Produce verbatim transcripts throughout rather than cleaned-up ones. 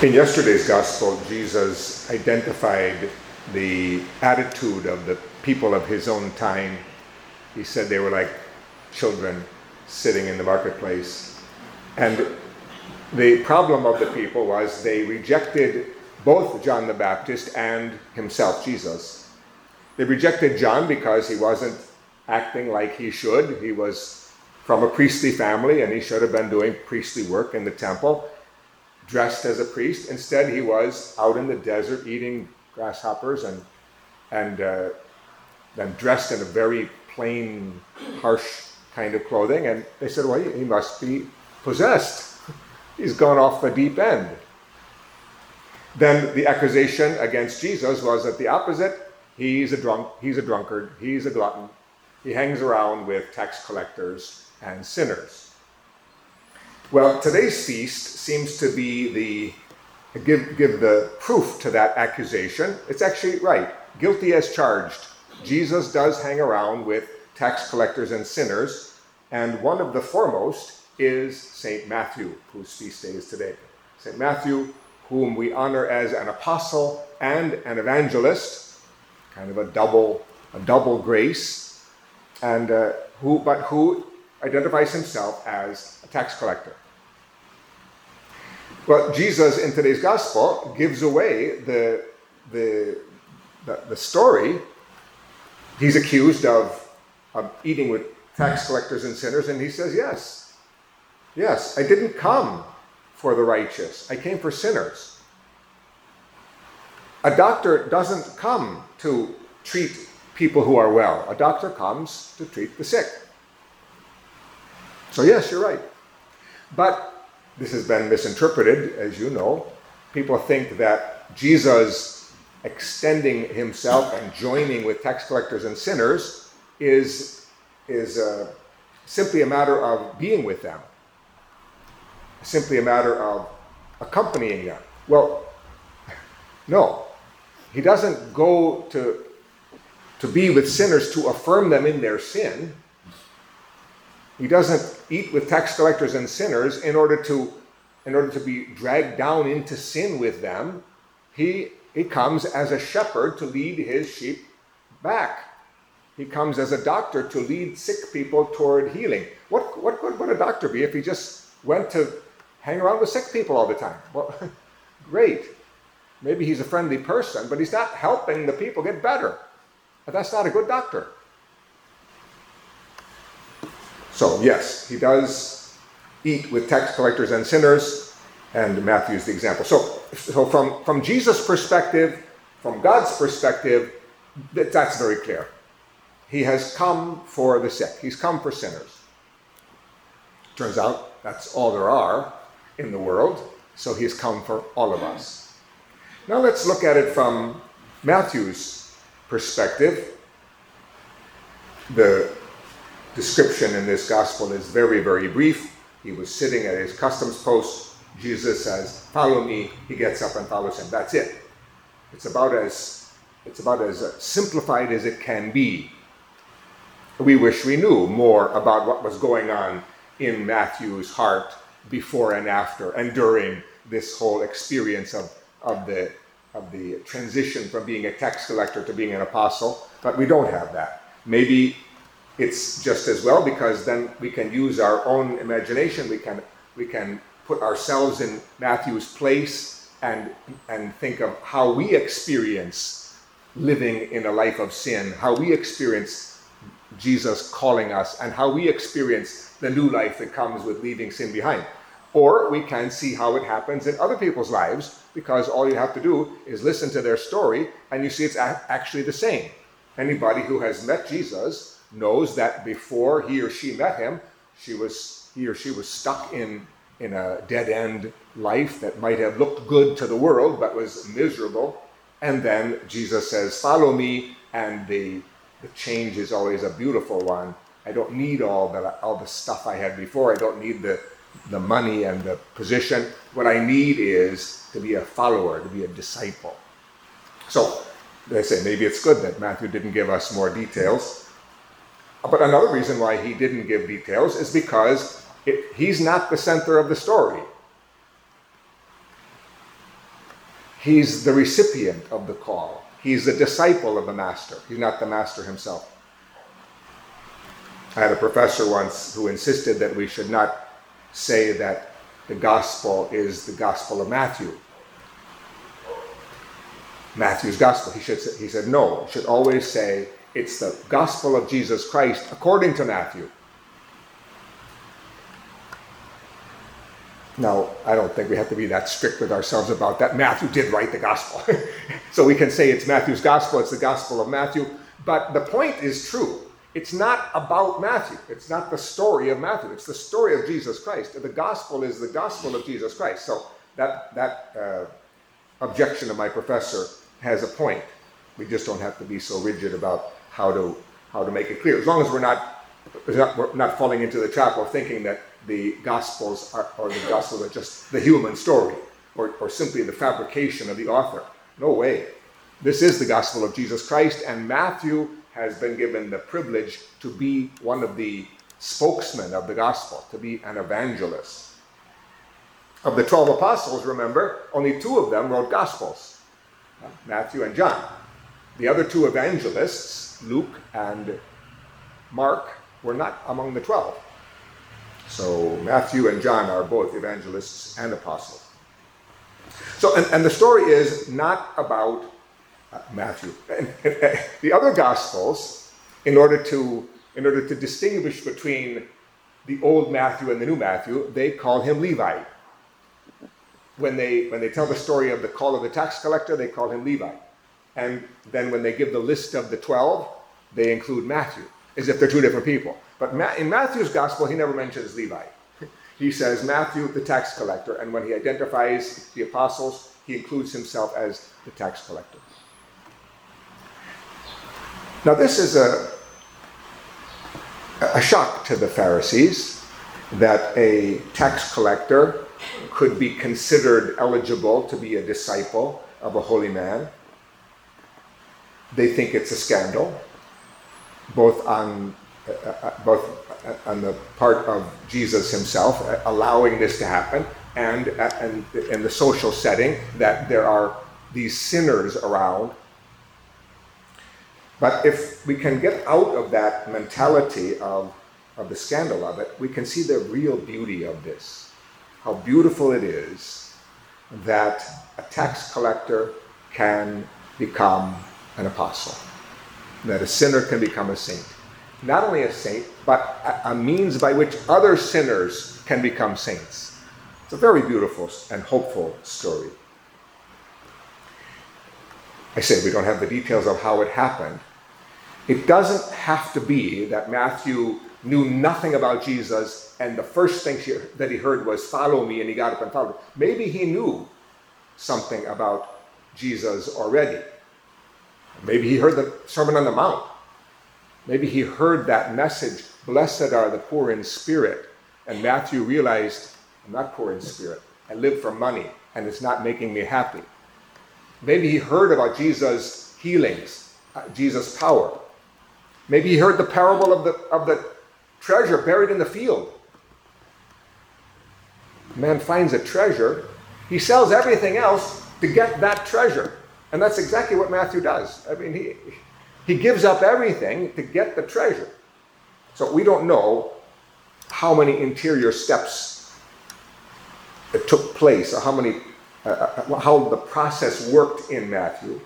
In yesterday's gospel, Jesus identified the attitude of the people of his own time. He said they were like children sitting in the marketplace. And the problem of the people was they rejected both John the Baptist and himself, Jesus. They rejected John because he wasn't acting like he should. He was from a priestly family and he should have been doing priestly work in the temple, dressed as a priest. Instead, he was out in the desert eating grasshoppers and and uh, then dressed in a very plain, harsh kind of clothing. And they said, well, he must be possessed. He's gone off the deep end. Then the accusation against Jesus was that the opposite. He's a drunk. He's a drunkard. He's a glutton. He hangs around with tax collectors and sinners. Well, today's feast seems to be the give give the proof to that accusation. It's actually right. Guilty as charged. Jesus does hang around with tax collectors and sinners, and one of the foremost is Saint Matthew, whose feast day is today. Saint Matthew, whom we honor as an apostle and an evangelist, kind of a double a double grace, and uh, who but who identifies himself as a tax collector. Well, Jesus in today's gospel gives away the, the, the, the story. He's accused of, of eating with tax collectors and sinners, and he says, yes, yes, I didn't come for the righteous. I came for sinners. A doctor doesn't come to treat people who are well. A doctor comes to treat the sick. So yes, you're right. But this has been misinterpreted, as you know. People think that Jesus extending himself and joining with tax collectors and sinners is, is uh, simply a matter of being with them, simply a matter of accompanying them. Well, no. He doesn't go to, to be with sinners to affirm them in their sin. He doesn't eat with tax collectors and sinners in order to, in order to be dragged down into sin with them. He, he comes as a shepherd to lead his sheep back. He comes as a doctor to lead sick people toward healing. What, what good would a doctor be if he just went to hang around with sick people all the time? Well, great. Maybe he's a friendly person, but he's not helping the people get better. But that's not a good doctor. So yes, he does eat with tax collectors and sinners, and Matthew's the example. So, so from, from Jesus' perspective, from God's perspective, that, that's very clear. He has come for the sick. He's come for sinners. Turns out that's all there are in the world, so he's come for all of us. Now let's look at it from Matthew's perspective. The description in this gospel is very, very brief. He was sitting at his customs post. Jesus says, follow me. He gets up and follows him. That's it. It's about as, it's about as simplified as it can be. We wish we knew more about what was going on in Matthew's heart before and after and during this whole experience of, of, the, of the transition from being a tax collector to being an apostle, but we don't have that. Maybe it's just as well, because then we can use our own imagination. We can we can put ourselves in Matthew's place and and think of how we experience living in a life of sin, how we experience Jesus calling us, and how we experience the new life that comes with leaving sin behind. Or we can see how it happens in other people's lives, because all you have to do is listen to their story and you see it's a- actually the same. Anybody who has met Jesus knows that before he or she met him, she was he or she was stuck in, in a dead-end life that might have looked good to the world but was miserable. And then Jesus says, follow me, and the, the change is always a beautiful one. I don't need all the, all the stuff I had before. I don't need the, the money and the position. What I need is to be a follower, to be a disciple. So they say maybe it's good that Matthew didn't give us more details. But another reason why he didn't give details is because it, he's not the center of the story. He's the recipient of the call. He's the disciple of the master. He's not the master himself. I had a professor once who insisted that we should not say that the gospel is the gospel of Matthew. Matthew's gospel. He should say, he said, no, you should always say it's the gospel of Jesus Christ according to Matthew. Now, I don't think we have to be that strict with ourselves about that. Matthew did write the gospel. So we can say it's Matthew's gospel, it's the gospel of Matthew. But the point is true. It's not about Matthew. It's not the story of Matthew. It's the story of Jesus Christ. The gospel is the gospel of Jesus Christ. So that, that uh, objection of my professor has a point. We just don't have to be so rigid about how to, how to make it clear. As long as we're not, we're not falling into the trap of thinking that the Gospels are, or the Gospels are just the human story, or, or simply the fabrication of the author. No way. This is the Gospel of Jesus Christ, and Matthew has been given the privilege to be one of the spokesmen of the Gospel, to be an evangelist. Of the twelve apostles, remember, only two of them wrote Gospels, Matthew and John. The other two evangelists, Luke and Mark, were not among the twelve. So Matthew and John are both evangelists and apostles. So, and, and the story is not about uh, Matthew. And, and, and the other Gospels, in order to in order to distinguish between the old Matthew and the new Matthew, they call him Levi. When they when they tell the story of the call of the tax collector, they call him Levi. And then when they give the list of the twelve, they include Matthew, as if they're two different people. But in Matthew's gospel, he never mentions Levi. He says Matthew, the tax collector, and when he identifies the apostles, he includes himself as the tax collector. Now this is a, a shock to the Pharisees, that a tax collector could be considered eligible to be a disciple of a holy man. They think it's a scandal, both on uh, both on the part of Jesus himself, uh, allowing this to happen, and uh, and in the social setting that there are these sinners around. But if we can get out of that mentality of of the scandal of it, we can see the real beauty of this. How beautiful it is that a tax collector can become an apostle, that a sinner can become a saint. Not only a saint, but a, a means by which other sinners can become saints. It's a very beautiful and hopeful story. I say we don't have the details of how it happened. It doesn't have to be that Matthew knew nothing about Jesus and the first thing she, that he heard was follow me, and he got up and followed. Maybe he knew something about Jesus already. Maybe he heard the Sermon on the Mount. Maybe he heard that message, blessed are the poor in spirit. And Matthew realized, I'm not poor in spirit. I live for money, and it's not making me happy. Maybe he heard about Jesus' healings, uh, Jesus' power. Maybe he heard the parable of the, of the treasure buried in the field. A man finds a treasure. He sells everything else to get that treasure. And that's exactly what Matthew does. I mean, he he gives up everything to get the treasure. So we don't know how many interior steps it took place, or how many, uh, how the process worked in Matthew.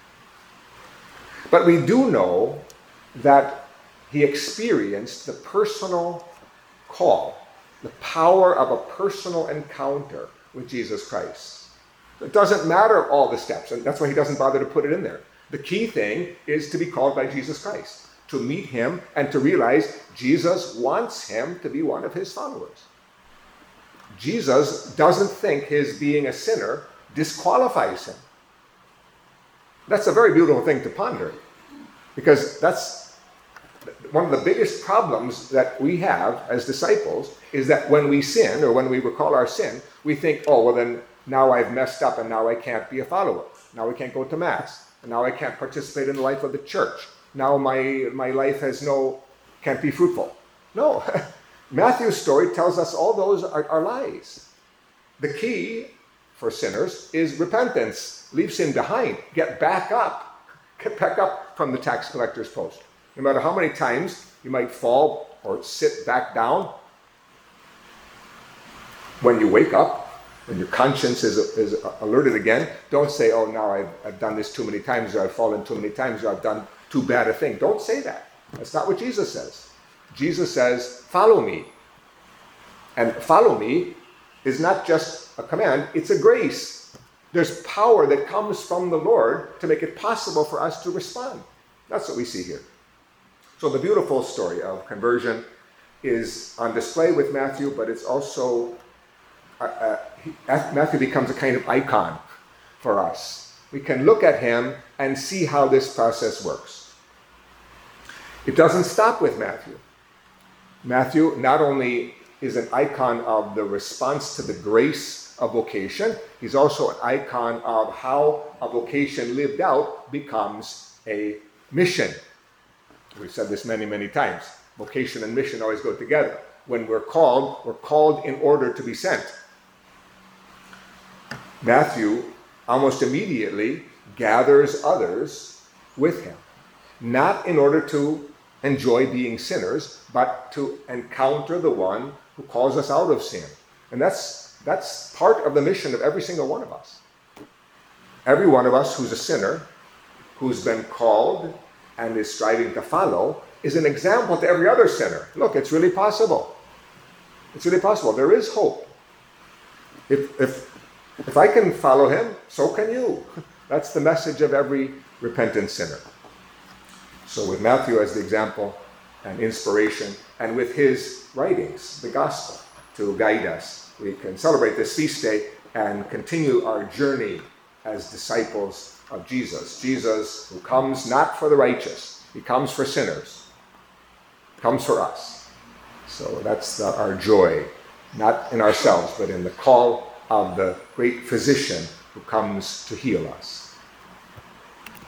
But we do know that he experienced the personal call, the power of a personal encounter with Jesus Christ. It doesn't matter all the steps, and that's why he doesn't bother to put it in there. The key thing is to be called by Jesus Christ, to meet him and to realize Jesus wants him to be one of his followers. Jesus doesn't think his being a sinner disqualifies him. That's a very beautiful thing to ponder, because that's one of the biggest problems that we have as disciples, is that when we sin, or when we recall our sin, we think, oh, well then, now I've messed up and now I can't be a follower. Now I can't go to Mass. And now I can't participate in the life of the church. Now my, my life has no, can't be fruitful. No. Matthew's story tells us all those are, are lies. The key for sinners is repentance. Leave sin behind. Get back up. Get back up from the tax collector's post. No matter how many times you might fall or sit back down, when you wake up, when your conscience is, is alerted again, don't say, oh, now I've, I've done this too many times, or I've fallen too many times, or I've done too bad a thing. Don't say that. That's not what Jesus says. Jesus says, follow me. And follow me is not just a command, it's a grace. There's power that comes from the Lord to make it possible for us to respond. That's what we see here. So the beautiful story of conversion is on display with Matthew, but it's also, uh, uh, he, Matthew becomes a kind of icon for us. We can look at him and see how this process works. It doesn't stop with Matthew. Matthew not only is an icon of the response to the grace of vocation, he's also an icon of how a vocation lived out becomes a mission. We've said this many, many times. Vocation and mission always go together. When we're called, we're called in order to be sent. Matthew almost immediately gathers others with him, not in order to enjoy being sinners, but to encounter the one who calls us out of sin. And that's that's part of the mission of every single one of us. Every one of us who's a sinner, who's been called and is striving to follow, is an example to every other sinner. Look, it's really possible. It's really possible. There is hope. If if if I can follow him, so can you. That's the message of every repentant sinner. So with Matthew as the example and inspiration, and with his writings, the gospel, to guide us, we can celebrate this feast day and continue our journey as disciples of Jesus. Jesus who comes not for the righteous, he comes for sinners, comes for us. So that's the, our joy, not in ourselves, but in the call of the great physician who comes to heal us.